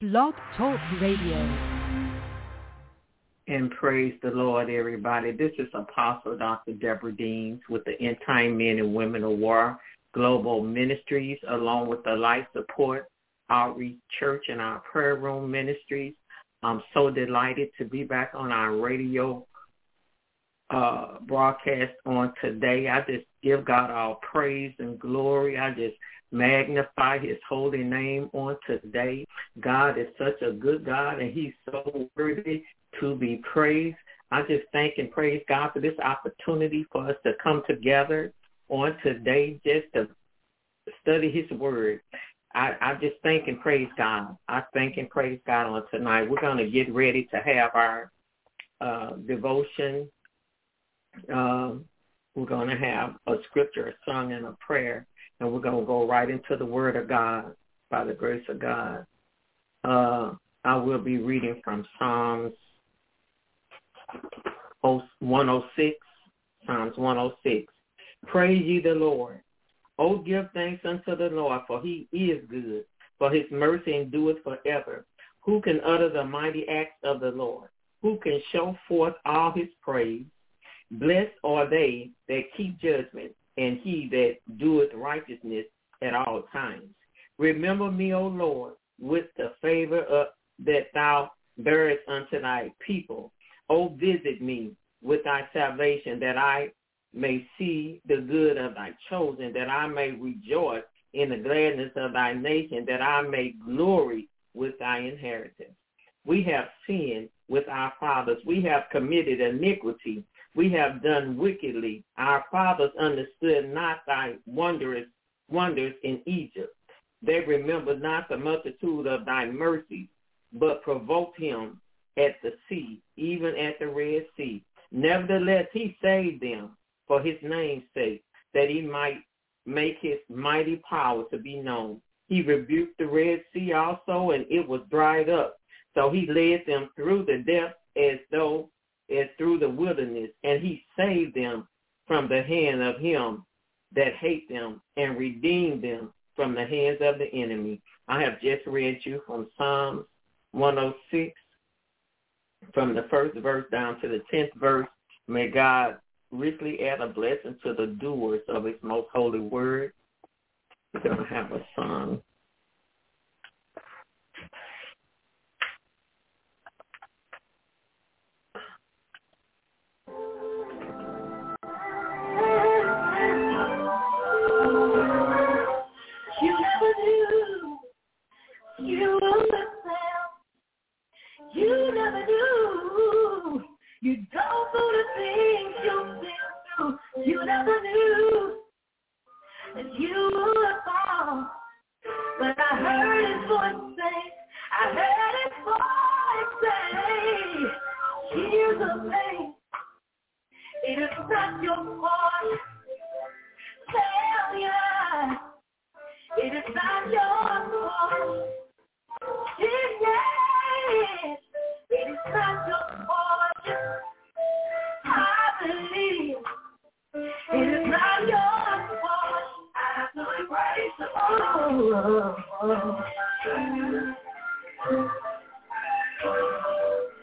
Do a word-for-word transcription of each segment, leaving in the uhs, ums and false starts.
Blog Talk Radio. And praise the Lord, everybody. This is Apostle Doctor Deborah Deans with the End Time Men and Women of War Global Ministries, along with the Life Support Outreach Church and our Prayer Room Ministries. I'm so delighted to be back on our radio uh, broadcast on today. I just give God all praise and glory. I just magnify his holy name on today. God is such a good God, and he's so worthy to be praised. I just thank and praise God for this opportunity for us to come together on today just to study his word. I, I just thank and praise God. I thank and praise God on tonight. We're going to get ready to have our uh, devotion. Um, we're going to have a scripture, a song, and a prayer, and we're going to go right into the word of God by the grace of God. Uh, I will be reading from Psalms one oh six, Psalms one oh six. Praise ye the Lord. Oh, give thanks unto the Lord, for he is good, for his mercy endureth forever. Who can utter the mighty acts of the Lord? Who can show forth all his praise? Blessed are they that keep judgment, and he that doeth righteousness at all times. Remember me, O Lord, with the favor of, that thou bearest unto thy people. O visit me with thy salvation, that I may see the good of thy chosen, that I may rejoice in the gladness of thy nation, that I may glory with thy inheritance. We have sinned with our fathers. We have committed iniquity. We have done wickedly. Our fathers understood not thy wondrous wonders in Egypt. They remembered not the multitude of thy mercies, but provoked him at the sea, even at the Red Sea. Nevertheless, he saved them for his name's sake, that he might make his mighty power to be known. He rebuked the Red Sea also, and it was dried up. So he led them through the depths as though as through the wilderness, and he saved them from the hand of him that hate them, and redeemed them from the hands of the enemy. I have just read you from Psalms one oh six, from the first verse down to the tenth verse. May God richly add a blessing to the doers of his most holy word. We're going to have a song. You never knew you would fail. You never knew you'd go through the things you've been through. You never knew that you would fall. But I heard his voice say, I heard his voice say, here's the thing. It is not your fault. Failure. It is not your fault. Yes, it is not your fault. I believe it is not your fault. I have to embrace the oh, oh, oh.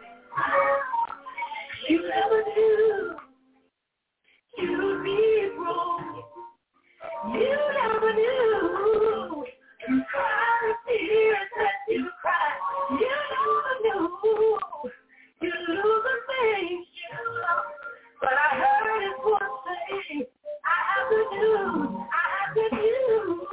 You never knew you'd be broke. You never knew you cried the tears that you cried. You never knew you lose the things you love. But I heard his voice say, I have to do, I have to do.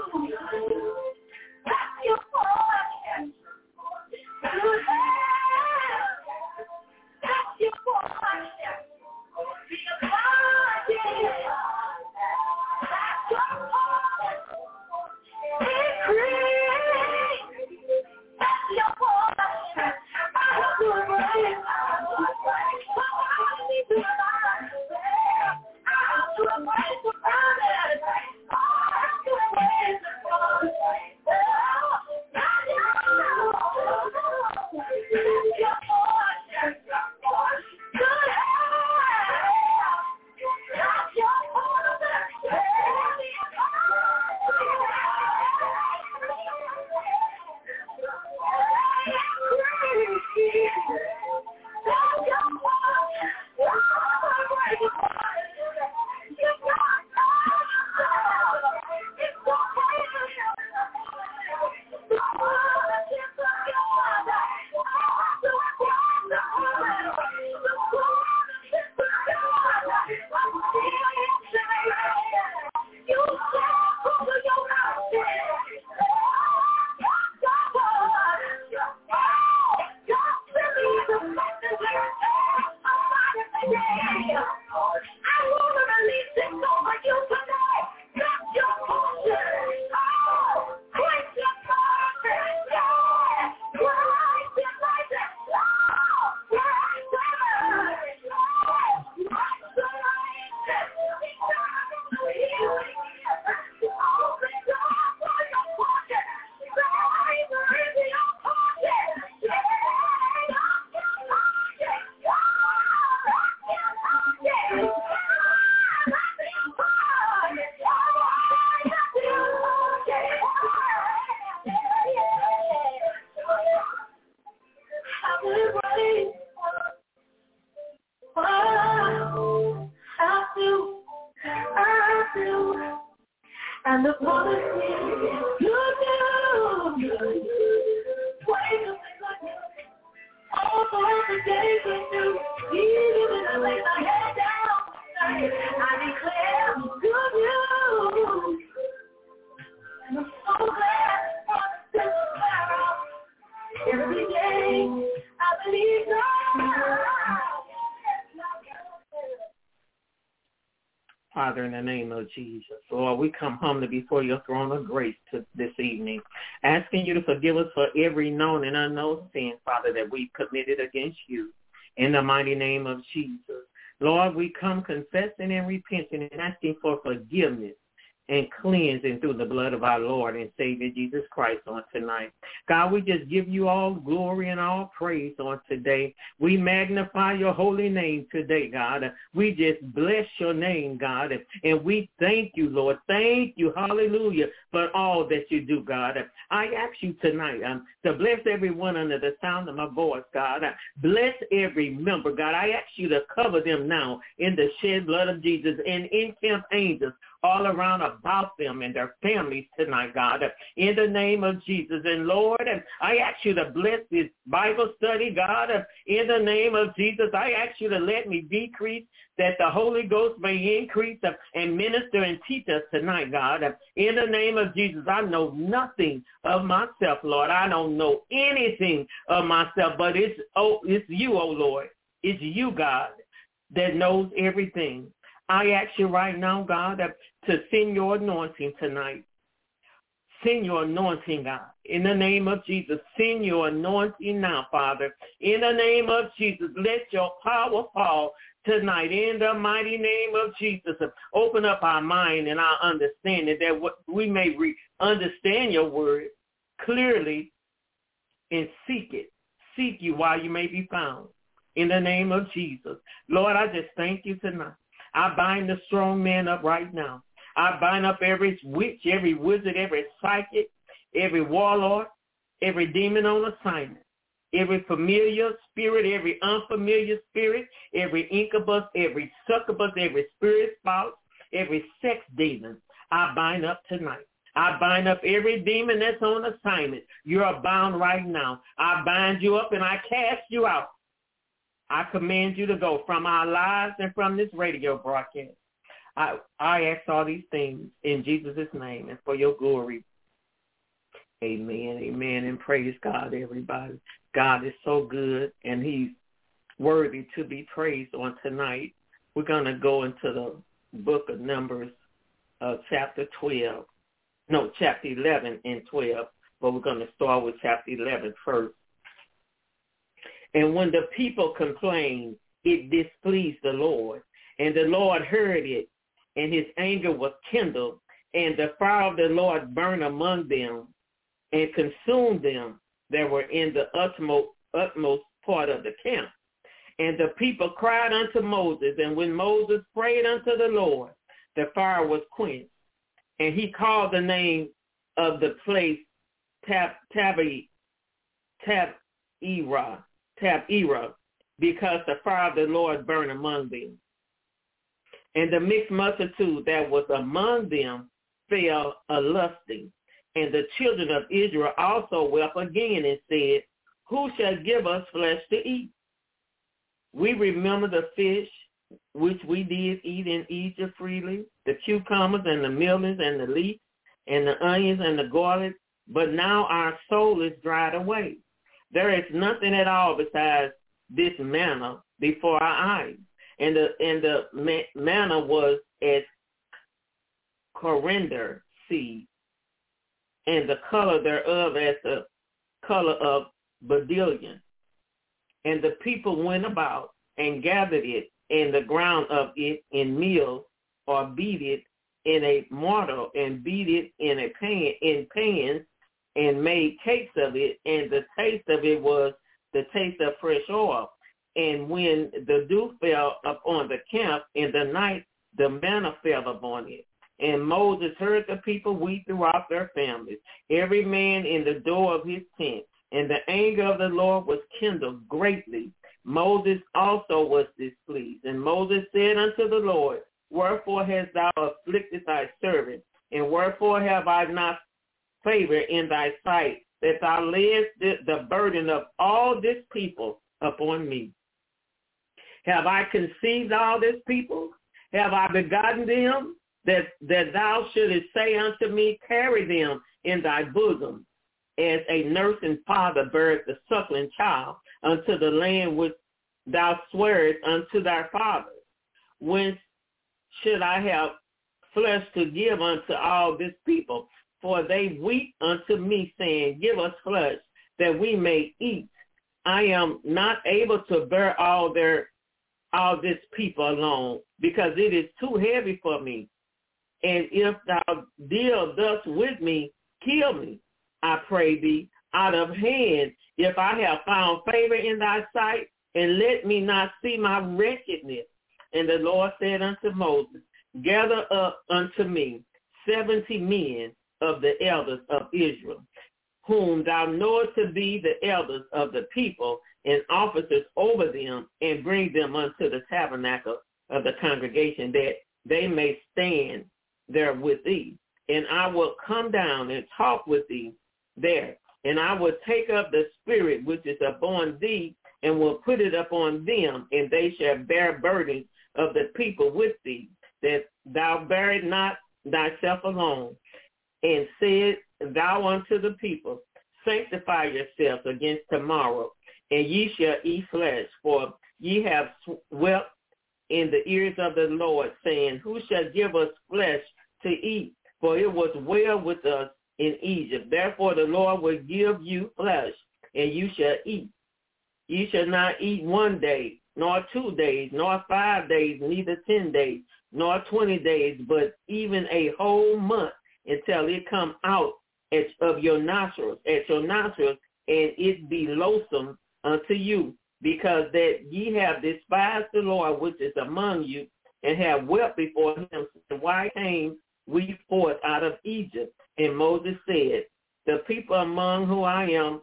That's your portion. Good health. That's your portion. Be a body. That's your portion. Increase. That's your portion. I have to embrace. I need to find myself. I have to embrace the promise. I have to embrace the promise. That's your portion. Good health. That's your portion. Every day I believe God. Father, in the name of Jesus, Lord, we come humbly before your throne of grace to this evening, asking you to forgive us for every known and unknown sin, Father, that we committed against you. In the mighty name of Jesus, Lord, we come confessing and repenting and asking for forgiveness and cleansing through the blood of our Lord and Savior Jesus Christ on tonight. God, we just give you all glory and all praise on today. We magnify your holy name today, God. We just bless your name, God, and we thank you, Lord. Thank you, hallelujah, for all that you do, God. I ask you tonight um, to bless everyone under the sound of my voice, God. Bless every member, God. I ask you to cover them now in the shed blood of Jesus and encamp angels all around about them and their families tonight, God, in the name of Jesus. And Lord, I ask you to bless this Bible study, God, in the name of Jesus. I ask you to let me decrease that the Holy Ghost may increase and minister and teach us tonight, God. In the name of Jesus, I know nothing of myself, Lord. I don't know anything of myself, but it's, oh, it's you, oh Lord. It's you, God, that knows everything. I ask you right now, God, to send your anointing tonight. Send your anointing, God. In the name of Jesus, send your anointing now, Father. In the name of Jesus, let your power fall tonight. In the mighty name of Jesus, open up our mind and our understanding that we may re- understand your word clearly and seek it. Seek you while you may be found. In the name of Jesus. Lord, I just thank you tonight. I bind the strong man up right now. I bind up every witch, every wizard, every psychic, every warlord, every demon on assignment, every familiar spirit, every unfamiliar spirit, every incubus, every succubus, every spirit spouse, every sex demon. I bind up tonight. I bind up every demon that's on assignment. You are bound right now. I bind you up and I cast you out. I command you to go from our lives and from this radio broadcast. I, I ask all these things in Jesus' name and for your glory. Amen, amen, and praise God, everybody. God is so good, and he's worthy to be praised on tonight. We're going to go into the book of Numbers, uh, chapter twelve. No, chapter eleven and twelve, but we're going to start with chapter eleven first. And when the people complained, it displeased the Lord. And the Lord heard it, and his anger was kindled. And the fire of the Lord burned among them and consumed them that were in the utmost, utmost part of the camp. And the people cried unto Moses. And when Moses prayed unto the Lord, the fire was quenched. And he called the name of the place Tab, Tabi, Tab-erah. Tab-erah, because the fire of the Lord burned among them. And the mixed multitude that was among them fell a-lusting. And the children of Israel also wept again and said, who shall give us flesh to eat? We remember the fish which we did eat in Egypt freely, the cucumbers and the millions and the leeks and the onions and the garlic, but now our soul is dried away. There is nothing at all besides this manna before our eyes. And the and the manna was as coriander seed, and the color thereof as the color of bdellium. And the people went about and gathered it in the ground of it in mills, or beat it in a mortar, and beat it in a pan in pans, and made cakes of it, and the taste of it was the taste of fresh oil. And when the dew fell upon the camp in the night, the manna fell upon it. And Moses heard the people weep throughout their families, every man in the door of his tent. And the anger of the Lord was kindled greatly. Moses also was displeased. And Moses said unto the Lord, wherefore hast thou afflicted thy servant? And wherefore have I not favor in thy sight, that thou layest the, the burden of all this people upon me? Have I conceived all this people? Have I begotten them, that, that thou shouldest say unto me, carry them in thy bosom? as a nursing father beareth the suckling child, unto the land which thou swearest unto thy fathers. Whence should I have flesh to give unto all this people? For they weep unto me, saying, Give us flesh, that we may eat. I am not able to bear all their all this people alone, because it is too heavy for me. And if thou deal thus with me, kill me, I pray thee, out of hand, if I have found favor in thy sight, and let me not see my wretchedness. And the Lord said unto Moses, Gather up unto me seventy men of the elders of Israel, whom thou knowest to be the elders of the people, and officers over them, and bring them unto the tabernacle of the congregation, that they may stand there with thee. And I will come down and talk with thee there. And I will take up the spirit which is upon thee, and will put it upon them, and they shall bear burdens of the people with thee, that thou bear it not thyself alone. And said thou unto the people, Sanctify yourselves against tomorrow, and ye shall eat flesh, for ye have wept in the ears of the Lord, saying, Who shall give us flesh to eat? For it was well with us in Egypt. Therefore the Lord will give you flesh, and you shall eat. Ye shall not eat one day, nor two days, nor five days, neither ten days, nor twenty days, but even a whole month, until it come out at, of your nostrils, at your nostrils, and it be loathsome unto you, because that ye have despised the Lord which is among you, and have wept before him, saying, Why came we forth out of Egypt? And Moses said, The people among whom I am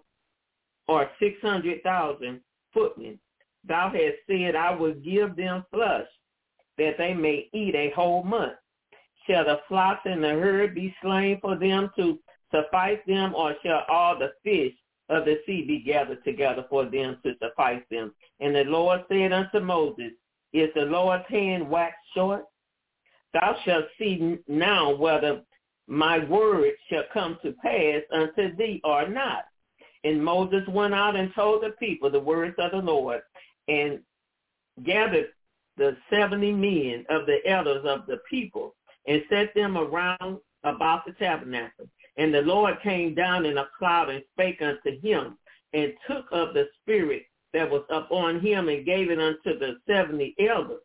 are six hundred thousand footmen. Thou hast said, I will give them flesh, that they may eat a whole month. Shall the flocks and the herd be slain for them to suffice them, or shall all the fish of the sea be gathered together for them to suffice them? And the Lord said unto Moses, Is the Lord's hand waxed short? Thou shalt see now whether my word shall come to pass unto thee or not. And Moses went out and told the people the words of the Lord, and gathered the seventy men of the elders of the people, and set them around about the tabernacle. And the Lord came down in a cloud and spake unto him, and took of the spirit that was upon him, and gave it unto the seventy elders.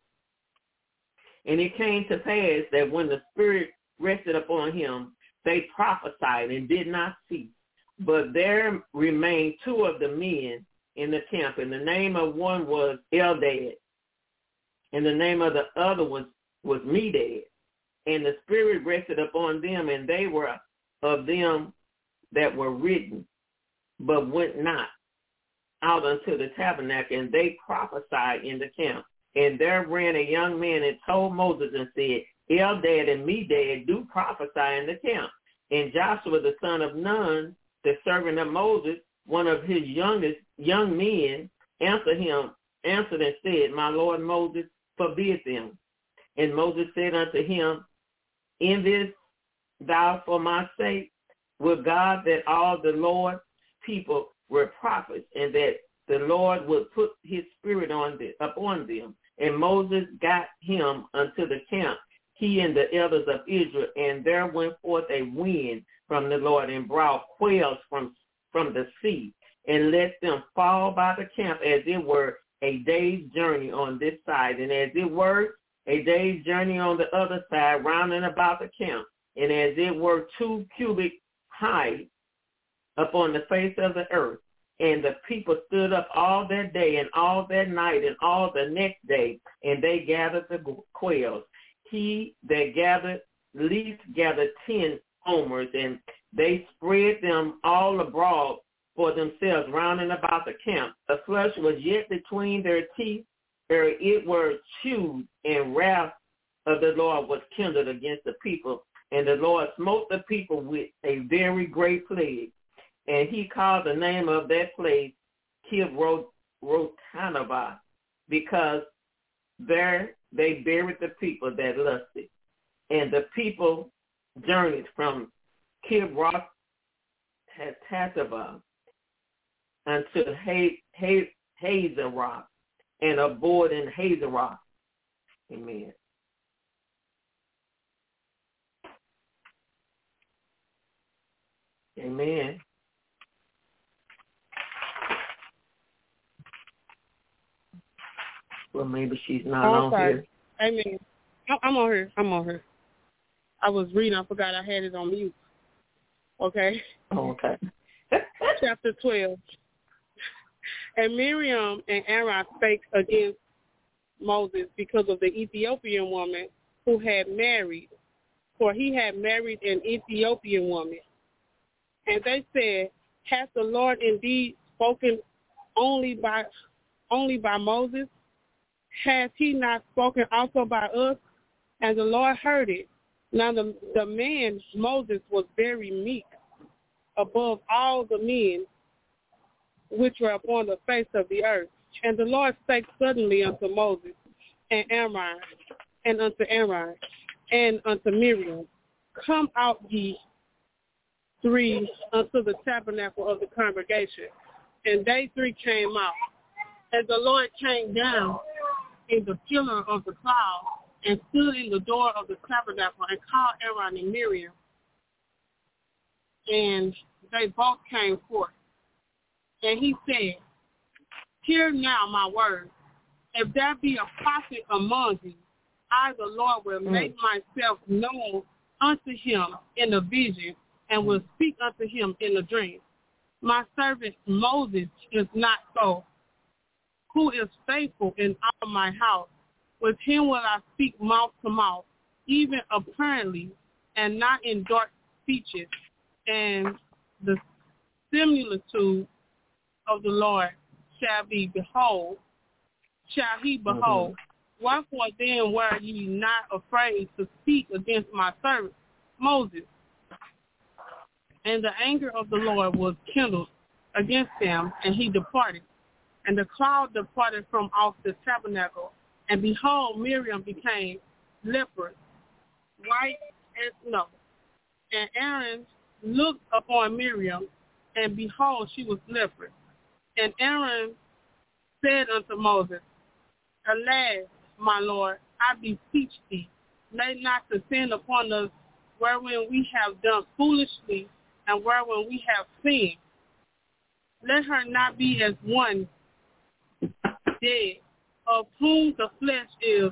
And it came to pass that when the spirit rested upon him, they prophesied and did not cease. But there remained two of the men in the camp, and the name of one was Eldad, and the name of the other was, was Medad. And the spirit rested upon them, and they were of them that were written, but went not out unto the tabernacle, and they prophesied in the camp. And there ran a young man and told Moses and said, Eldad and Medad do prophesy in the camp. And Joshua the son of Nun, the servant of Moses, one of his youngest young men, answered him, answered and said, My Lord Moses, forbid them. And Moses said unto him, In this thou for my sake, will God that all the Lord's people were prophets, and that the Lord would put his spirit on the, upon them. And Moses got him unto the camp, he and the elders of Israel, and there went forth a wind from the Lord, and brought quails from, from the sea, and let them fall by the camp, as it were a day's journey on this side, and as it were a day's journey on the other side, round and about the camp, and as it were two cubit high upon the face of the earth. And the people stood up all that day and all that night and all the next day, and they gathered the quails. He that gathered least gathered ten homers, and they spread them all abroad for themselves round and about the camp. The flesh was yet between their teeth, ere it were chewed, and wrath of the Lord was kindled against the people. And the Lord smote the people with a very great plague. And he called the name of that place Kibroth-Hattaavah, because there they buried the people that lusted. And the people journeyed from Kibroth Hatatava unto Hazeroth, and abode in Hazeroth. Amen. Amen. Well, maybe she's not oh, on sorry. here. Amen. I'm on here. I'm on here. I was reading. I forgot I had it on mute. Okay. Oh, okay. Chapter twelve. And Miriam and Aaron spake against Moses because of the Ethiopian woman who had married, for he had married an Ethiopian woman. And they said, hath the Lord indeed spoken only by only by Moses? Has he not spoken also by us? And the Lord heard it. Now the, the man, Moses, was very meek above all the men which were upon the face of the earth. And the Lord spake suddenly unto Moses and Aaron, and unto Aaron, and unto Miriam, come out ye three unto the tabernacle of the congregation. And they three came out. And the Lord came down in the pillar of the cloud and stood in the door of the tabernacle and called Aaron and Miriam. And they both came forth. And he said, hear now my words. If there be a prophet among you, I, the Lord, will make myself known unto him in a vision and will speak unto him in a dream. My servant Moses is not so, who is faithful in all my house. With him will I speak mouth to mouth, even apparently, and not in dark speeches. And the similitude of the Lord shall be behold, shall he behold. Mm-hmm. Wherefore then were ye not afraid to speak against my servant Moses? And the anger of the Lord was kindled against him, and he departed. And the cloud departed from off the tabernacle, and behold, Miriam became leprous, white as snow. And Aaron looked upon Miriam, and behold, she was leprous. And Aaron said unto Moses, alas, my Lord, I beseech thee, lay not the sin upon us wherein we have done foolishly and wherein we have sinned. Let her not be as one dead, of whom the flesh is,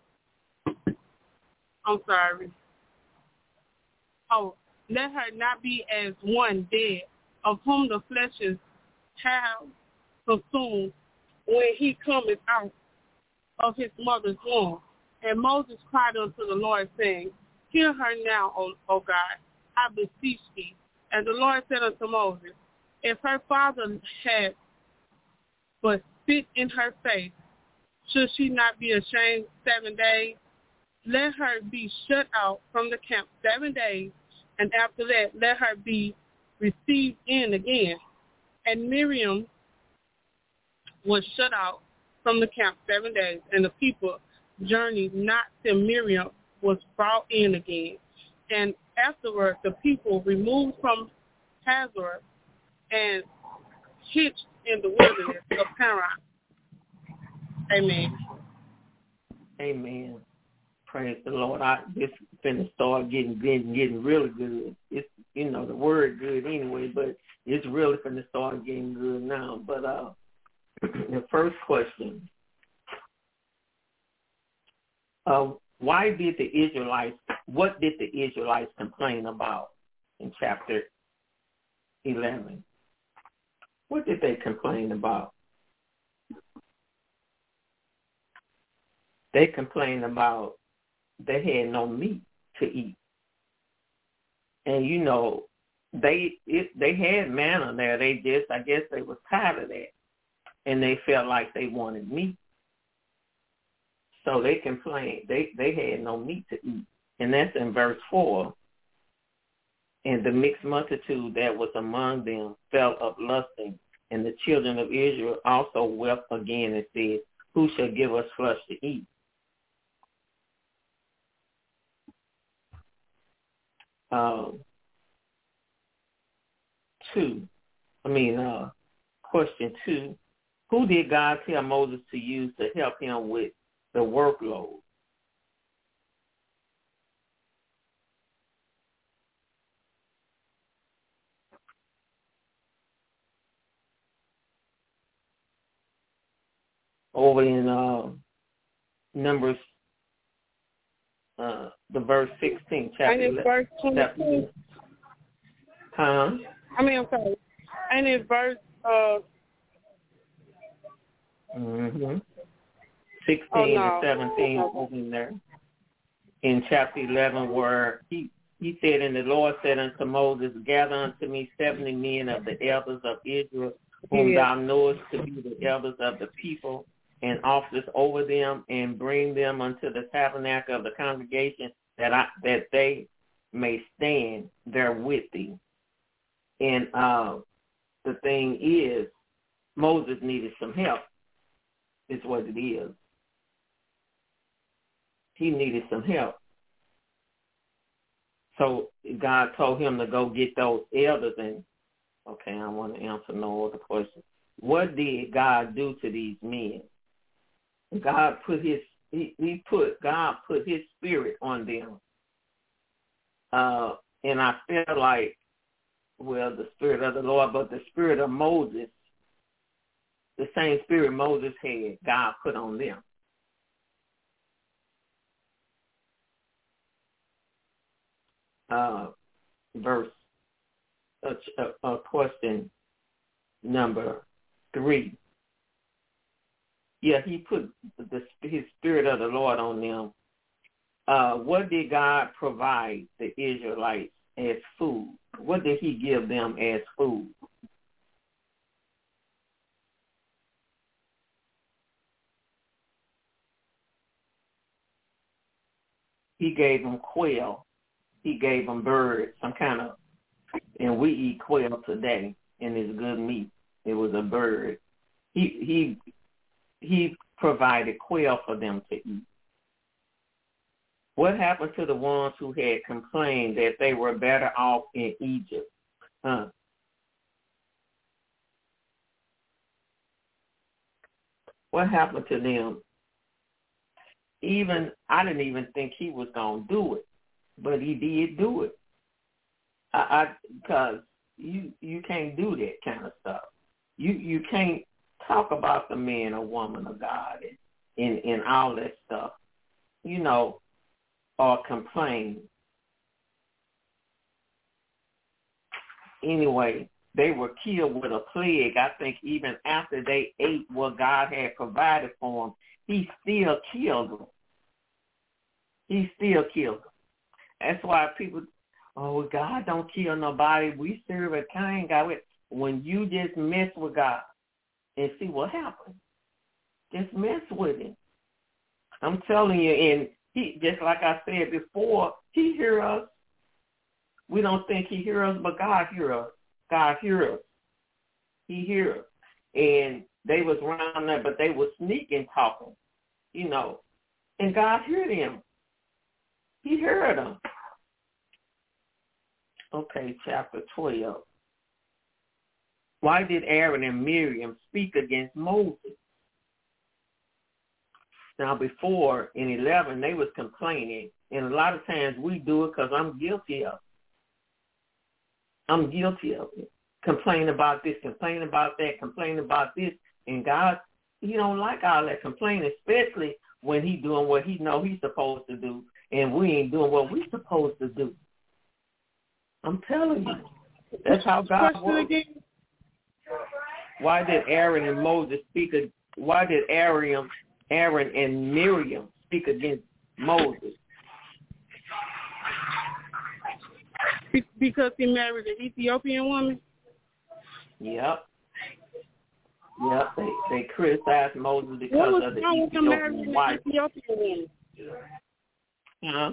I'm sorry, oh, let her not be as one dead, of whom the flesh is have consumed when he cometh out of his mother's womb. And Moses cried unto the Lord, saying, hear her now, O, o God, I beseech thee. And the Lord said unto Moses, if her father had but spit in her face, should she not be ashamed seven days? Let her be shut out from the camp seven days, and after that let her be received in again. And Miriam was shut out from the camp seven days, and the people journeyed not till Miriam was brought in again. And afterward the people removed from Hazor and hitched in the wilderness of Paran. Amen. Amen. Praise the Lord. I just finna start getting, getting getting really good. It's, you know, the word good anyway, but it's really finna start getting good now. But uh, the first question, uh, why did the Israelites, what did the Israelites complain about in chapter eleven? What did they complain about? They complained about they had no meat to eat. And, you know, they it, they had manna there. They just, I guess they was tired of that. And they felt like they wanted meat. So they complained. They, they had no meat to eat. And that's in verse four. And the mixed multitude that was among them fell up lusting. And the children of Israel also wept again and said, who shall give us flesh to eat? Um, two, I mean, uh, question two, who did God tell Moses to use to help him with the workload? Over in uh, Numbers, uh, the verse sixteen, chapter and it's verse twenty-two. Huh? I mean, I'm sorry. And it's verse uh. Mm-hmm. sixteen oh, no. and seventeen over in there. In chapter eleven, where he he said, and the Lord said unto Moses, gather unto me seventy men of the elders of Israel, whom yeah. thou knowest to be the elders of the people, and officers over them, and bring them unto the tabernacle of the congregation, that I, that they may stand there with thee. And uh, the thing is, Moses needed some help, is what it is. He needed some help. So God told him to go get those elders. And, okay, I want to answer no other question. What did God do to these men? God put his, he, he put, God put his spirit on them. Uh, and I feel like, well, the spirit of the Lord, but the spirit of Moses, the same spirit Moses had, God put on them. Uh, verse, uh, uh, question number three. Yeah, he put the, his spirit of the Lord on them. Uh, what did God provide the Israelites as food? What did he give them as food? He gave them quail. He gave them birds, some kind of, and we eat quail today, and it's good meat. It was a bird. He he he provided quail for them to eat. What happened to the ones who had complained that they were better off in Egypt? Huh? What happened to them? Even I didn't even think he was gonna do it, but he did do it. I because you you can't do that kind of stuff. You you can't talk about the man or woman of God and and, and all that stuff, you know, or complain. Anyway, they were killed with a plague. I think even after they ate what God had provided for them, he still killed them. He still killed them. That's why people, oh, God don't kill nobody. We serve a kind God. When you just mess with God and see what happens, just mess with him. I'm telling you, and he, just like I said before, he hears us. We don't think he hears us, but God hears us. God hears us. He hears us. And they was around there, but they were sneaking talking, you know. And God heard them. He heard them. Okay, chapter twelve. Why did Aaron and Miriam speak against Moses? Now, before in eleven, they was complaining, and a lot of times we do it because I'm guilty of it. I'm guilty of it. Complain about this, complain about that, complain about this, and God, he don't like all that complaining, especially when he doing what he know he's supposed to do, and we ain't doing what we supposed to do. I'm telling you, that's how God works. Why did Aaron and Moses speak? Why did Aaron, Aaron and Miriam speak against Moses? Because he married an Ethiopian woman? Yep. Yep. They they criticized Moses because of the Ethiopian wife. Ethiopian woman? Huh?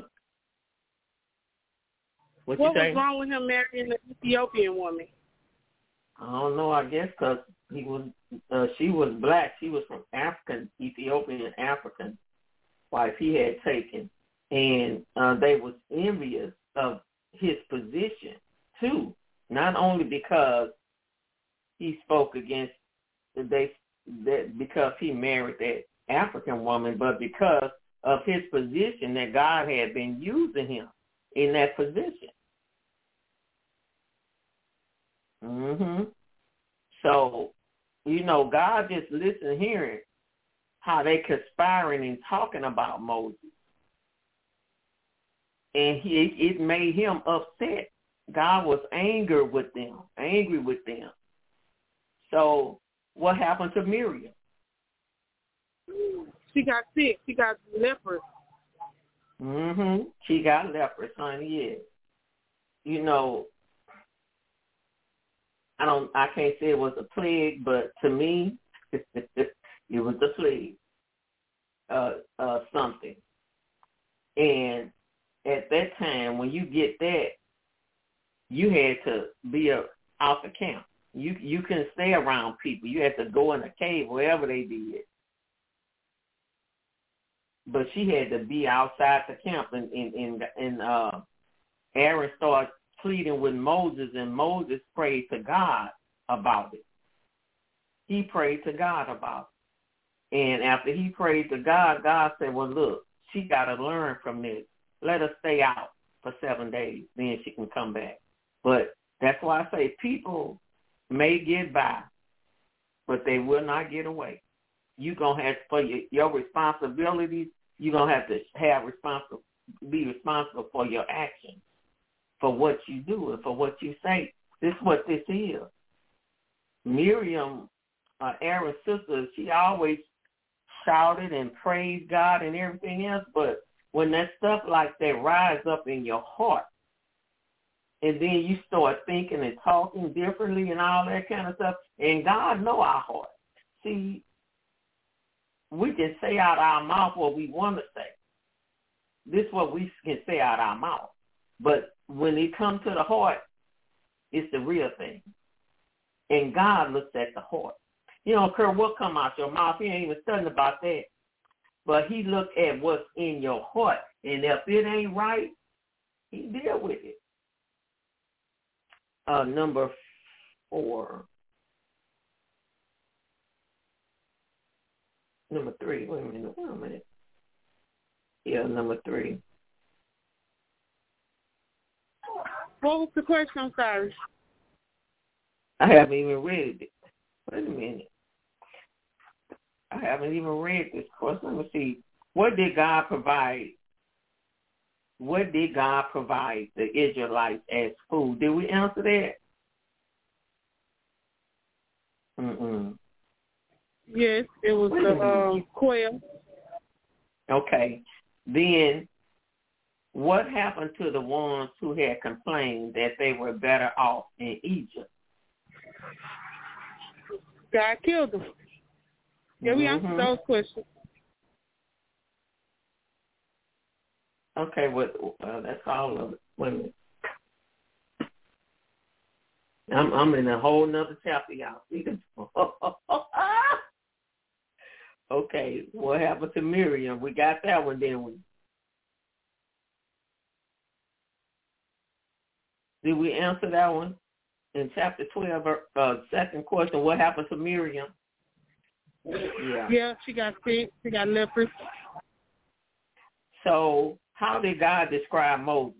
What, what you say? was wrong with him marrying an Ethiopian woman? I don't know. I guess because he was, uh, she was black. She was from African, Ethiopian African wife he had taken, and uh, they was envious of his position too. not only because he spoke against they that because he married that African woman, but because of his position that God had been using him in that position. Mhm. So, you know, God just listened, hearing how they conspiring and talking about Moses, and he it made him upset. God was angry with them, angry with them. So, what happened to Miriam? She got sick. She got leprosy. Mhm. She got leprosy, honey. Yeah. You know, I don't. I can't say it was a plague, but to me, it was a plague. Uh, uh, something. And at that time, when you get that, you had to be a, out the camp. You you couldn't stay around people. You had to go in a cave, wherever they did. But she had to be outside the camp, and and and, and uh, Aaron started pleading with Moses, and Moses prayed to God about it. He prayed to God about it. And after he prayed to God, God said, well, look, she got to learn from this. Let her stay out for seven days, then she can come back. But that's why I say people may get by, but they will not get away. You're going to have, for your, your responsibilities, you're going to have to have responsible, be responsible for your actions, for what you do and for what you say. This is what this is. Miriam, uh, Aaron's sister, she always shouted and praised God and everything else, but when that stuff like that rise up in your heart, and then you start thinking and talking differently and all that kind of stuff, and God know our heart. See, we can say out our mouth what we want to say. This is what we can say out our mouth. But when it comes to the heart, it's the real thing. And God looks at the heart. You don't care what come out your mouth. He ain't even studying about that. But he looked at what's in your heart. And if it ain't right, he deal with it. Uh, number four. Number three. Wait a minute. Wait a minute. Yeah, number three. What was the question? I'm sorry. I haven't even read it. Wait a minute. I haven't even read this course. Let me see. What did God provide? What did God provide the Israelites as food? Did we answer that? Mm-mm. Yes, it was Wait the um, quail. Okay. Then what happened to the ones who had complained that they were better off in Egypt? God killed them. Yeah, we mm-hmm. answered those questions. Okay, well, uh, that's all of it. Wait a minute. I'm, I'm in a whole nother chapter, y'all. See this? Okay, what happened to Miriam? We got that one, didn't we? Did we answer that one? In chapter twelve, uh, second question, what happened to Miriam? Yeah. Yeah, she got sick. She got leprosy. So how did God describe Moses?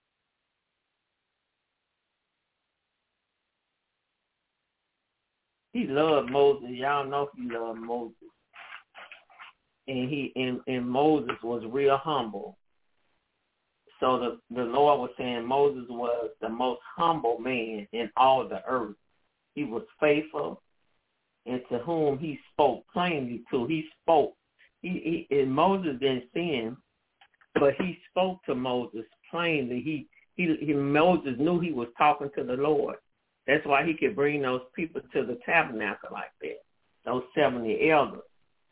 He loved Moses. Y'all know he loved Moses. And he and, and Moses was real humble. So the, the Lord was saying Moses was the most humble man in all the earth. He was faithful, and to whom he spoke plainly to. He spoke. He, he and Moses didn't sin, but he spoke to Moses plainly. He, he he Moses knew he was talking to the Lord. That's why he could bring those people to the tabernacle like that, those seventy elders.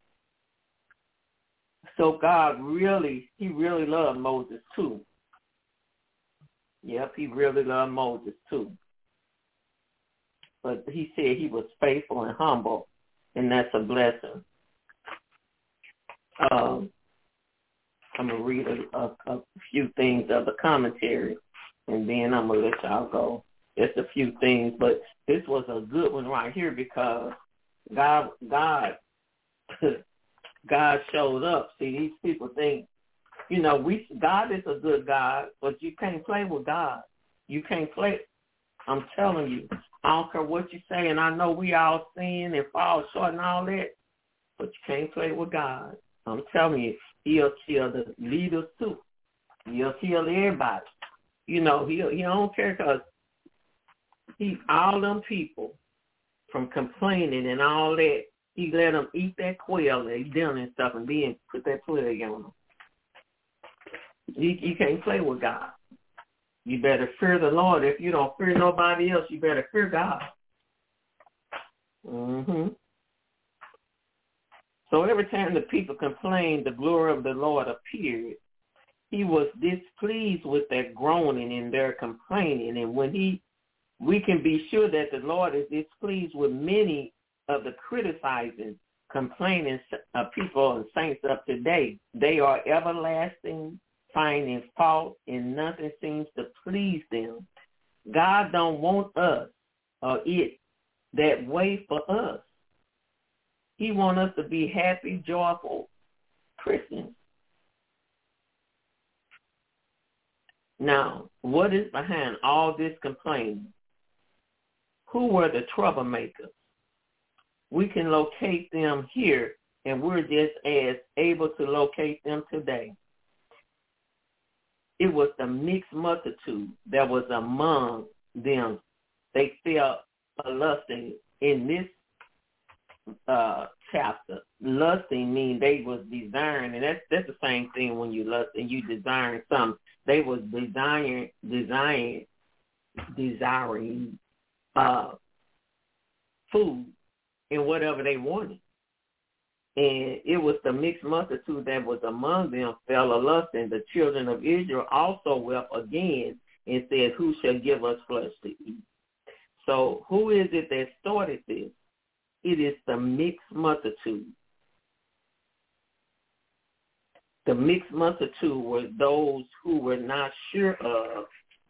So God really, he really loved Moses too. Yep, he really loved Moses too. But he said he was faithful and humble, and that's a blessing. Um, I'm going to read a, a, a few things of the commentary, and then I'm going to let y'all go. Just a few things, but this was a good one right here because God, God, God showed up. See, these people think, you know, we God is a good God, but you can't play with God. You can't play. I'm telling you, I don't care what you say, and I know we all sin and fall short and all that, but you can't play with God. I'm telling you, he'll kill the leaders too. He'll kill everybody. You know, he he don't care because he all them people from complaining and all that. He let them eat that quail they done and stuff, and then put that plague on them. You, you can't play with God. You better fear the Lord. If you don't fear nobody else, you better fear God. Mm-hmm. So every time the people complained, the glory of the Lord appeared. He was displeased with their groaning and their complaining. And when he, we can be sure that the Lord is displeased with many of the criticizing, complaining uh, people and saints of today. They are everlasting, finding fault, and nothing seems to please them. God don't want us or it that way for us. He wants us to be happy, joyful Christians. Now, what is behind all this complaining? Who were the troublemakers? We can locate them here, and we're just as able to locate them today. It was the mixed multitude that was among them. They felt a lusting in this uh, chapter. Lusting means they was desiring, and that's that's the same thing when you lust and you desiring something. They was desiring, desiring, desiring uh, food and whatever they wanted. And it was the mixed multitude that was among them fell a lust, and the children of Israel also wept again and said, who shall give us flesh to eat? So who is it that started this? It is the mixed multitude. The mixed multitude were those who were not sure of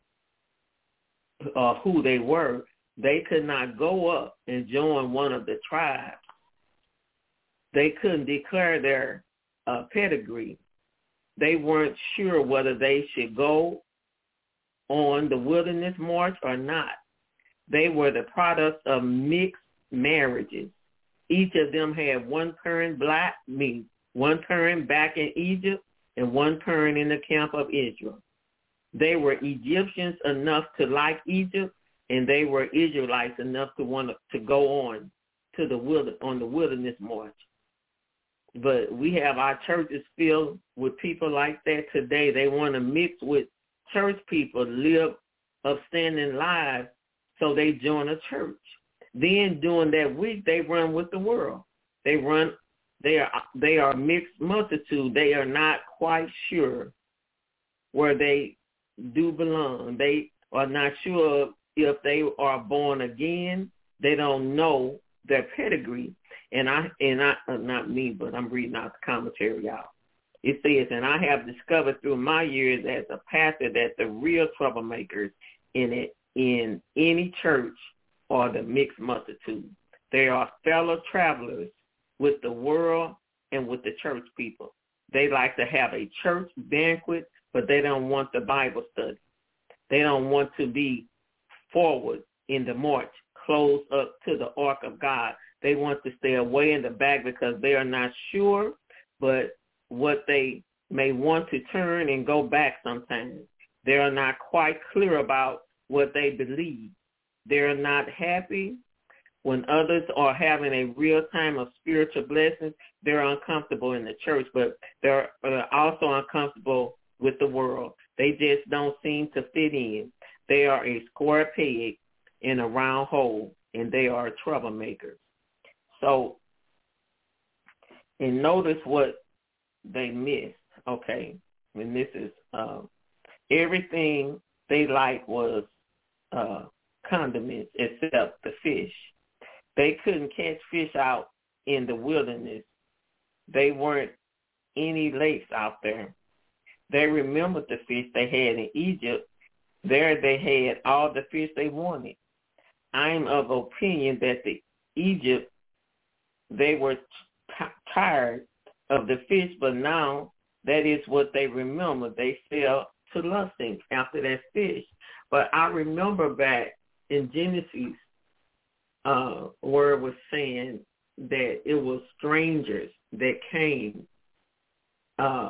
uh, who they were. They could not go up and join one of the tribes. They couldn't declare their uh, pedigree. They weren't sure whether they should go on the wilderness march or not. They were the product of mixed marriages. Each of them had one parent black, me, one parent back in Egypt, and one parent in the camp of Israel. They were Egyptians enough to like Egypt, and they were Israelites enough to want to go on to the wild, on the wilderness march. But we have our churches filled with people like that today. They want to mix with church people, live upstanding lives, so they join a church. Then during that week, they run with the world. They run. They are they are mixed multitude. They are not quite sure where they do belong. They are not sure if they are born again. They don't know their pedigree. And I and I uh, not me, but I'm reading out the commentary out. It says, and I have discovered through my years as a pastor that the real troublemakers in it in any church are the mixed multitude. They are fellow travelers with the world and with the church people. They like to have a church banquet, but they don't want the Bible study. They don't want to be forward in the march, close up to the ark of God. They want to stay away in the back because they are not sure, but what they may want to turn and go back sometimes. They are not quite clear about what they believe. They are not happy when others are having a real time of spiritual blessings. They're uncomfortable in the church, but they're also uncomfortable with the world. They just don't seem to fit in. They are a square peg in a round hole, and they are troublemakers. So, and notice what they missed, okay? And this is, uh, everything they liked was uh, condiments except the fish. They couldn't catch fish out in the wilderness. They weren't any lakes out there. They remembered the fish they had in Egypt, There they had all the fish they wanted. I am of opinion that the Egypt, they were t- tired of the fish, but now that is what they remember. They fell to lusting after that fish. But I remember back in Genesis, uh, where it was saying that it was strangers that came, uh,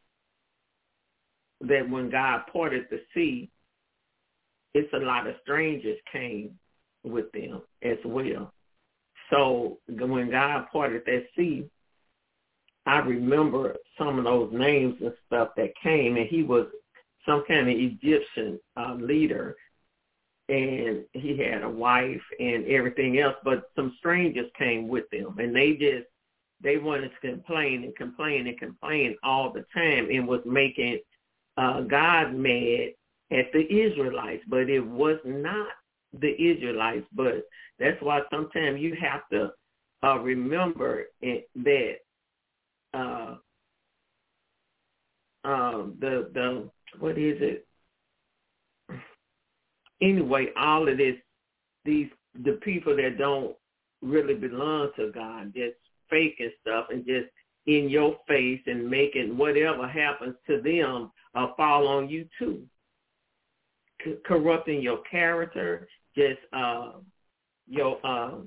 that when God parted the sea, it's a lot of strangers came with them as well. So when God parted that sea, I remember some of those names and stuff that came, and he was some kind of Egyptian uh, leader, and he had a wife and everything else, but some strangers came with them, and they just, they wanted to complain and complain and complain all the time and was making uh, God mad at the Israelites, but it was not the Israelites. But that's why sometimes you have to uh, remember it, that uh, uh, the the what is it? Anyway, all of this, these the people that don't really belong to God, just faking stuff and just in your face and making whatever happens to them uh, fall on you too. C- corrupting your character, just uh, your um,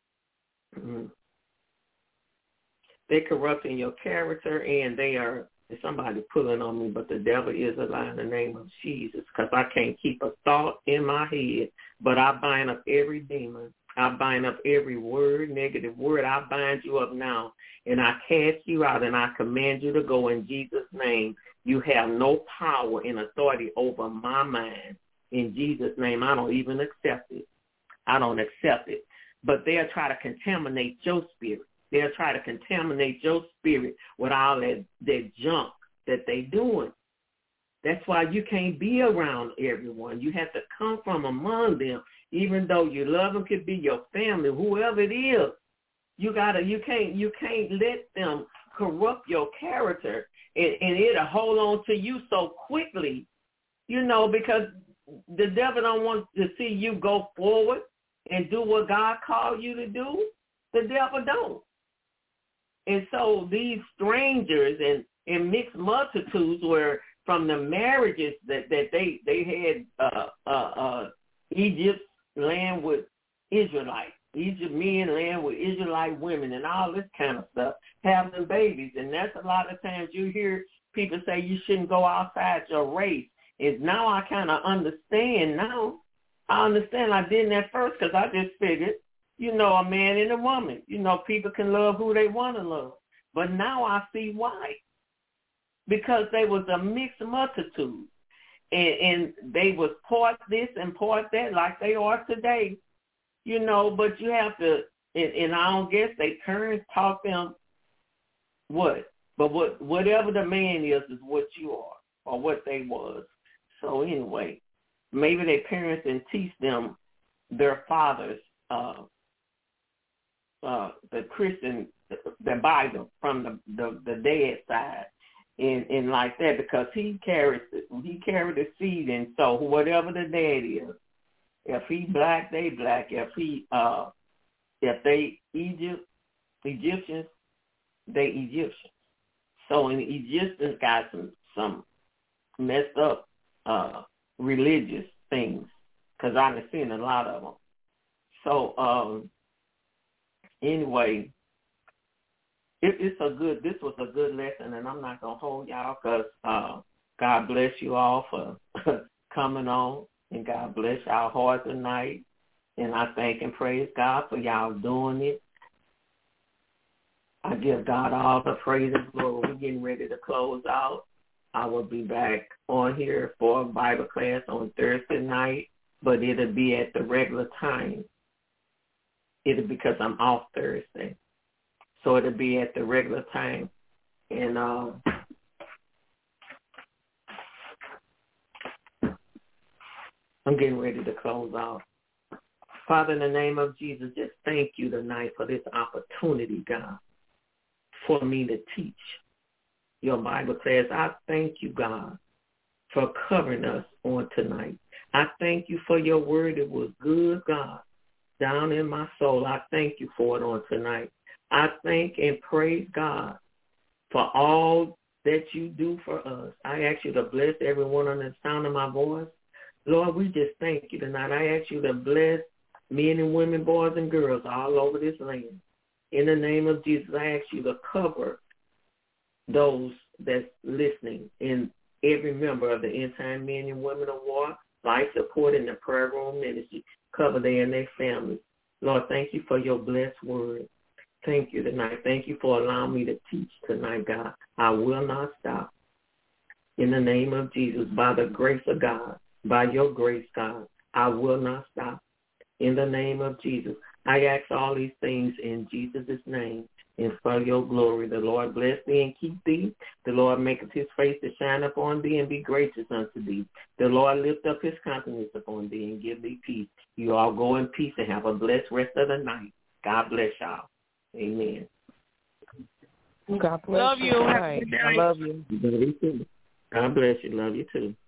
they corrupting your character, and they are, somebody pulling on me, but the devil is a lie in the name of Jesus, because I can't keep a thought in my head, but I bind up every demon. I bind up every word, negative word. I bind you up now, and I cast you out, and I command you to go in Jesus' name. You have no power and authority over my mind. In Jesus' name, I don't even accept it. I don't accept it. But they'll try to contaminate your spirit. They'll try to contaminate your spirit with all that, that junk that they doing. That's why you can't be around everyone. You have to come from among them. Even though you love them, could be your family, whoever it is. You gotta, you can't, you can't let them corrupt your character, and, and it'll hold on to you so quickly, you know, because the devil don't want to see you go forward and do what God called you to do. The devil don't. And so these strangers and, and mixed multitudes were from the marriages that, that they, they had uh, uh, uh, Egypt land with Israelite, Egypt men land with Israelite women and all this kind of stuff, having babies. And that's a lot of times you hear people say you shouldn't go outside your race. And now I kind of understand now. I understand. I didn't at first because I just figured, you know, a man and a woman. You know, people can love who they want to love. But now I see why. Because they was a mixed multitude. And, and they was part this and part that like they are today. You know, but you have to, and, and I don't guess they parents taught them what. But what whatever the man is is what you are or what they was. So anyway, maybe their parents didn't teach them their fathers, uh, uh, the Christian, the Bible from the, the, the dead side, and, and like that, because he carries he carried the seed, and so whatever the dad is, if he black, they black. If he uh, if they Egypt Egyptians, they Egyptians. So in the Egyptians got some some messed up uh, religious things, because I've seen a lot of them. So um, anyway, it, it's a good. This was a good lesson, and I'm not gonna hold y'all because uh, God bless you all for coming on, and God bless our heart tonight. And I thank and praise God for y'all doing it. I give God all the praise and glory. We're getting ready to close out. I will be back on here for a Bible class on Thursday night, but it'll be at the regular time. It'll because I'm off Thursday. So it'll be at the regular time. And uh, I'm getting ready to close out. Father, in the name of Jesus, just thank you tonight for this opportunity, God, for me to teach your Bible class. I thank you, God, for covering us on tonight. I thank you for your word. It was good, God, down in my soul. I thank you for it on tonight. I thank and praise God for all that you do for us. I ask you to bless everyone on the sound of my voice. Lord, we just thank you tonight. I ask you to bless men and women, boys and girls all over this land. In the name of Jesus, I ask you to cover those that's listening and every member of the End Time Men and Women of War, Life Support, and the Prayer Room Ministry. Cover them and their families. Lord, thank you for your blessed word. Thank you tonight. Thank you for allowing me to teach tonight, God. I will not stop. In the name of Jesus, by the grace of God, by your grace, God, I will not stop. In the name of Jesus, I ask all these things in Jesus' name and for your glory. The Lord bless thee and keep thee. The Lord maketh his face to shine upon thee and be gracious unto thee. The Lord lift up his countenance upon thee and give thee peace. You all go in peace and have a blessed rest of the night. God bless y'all. Amen. God bless love you. you. Right. I love you. God bless you. Love you too.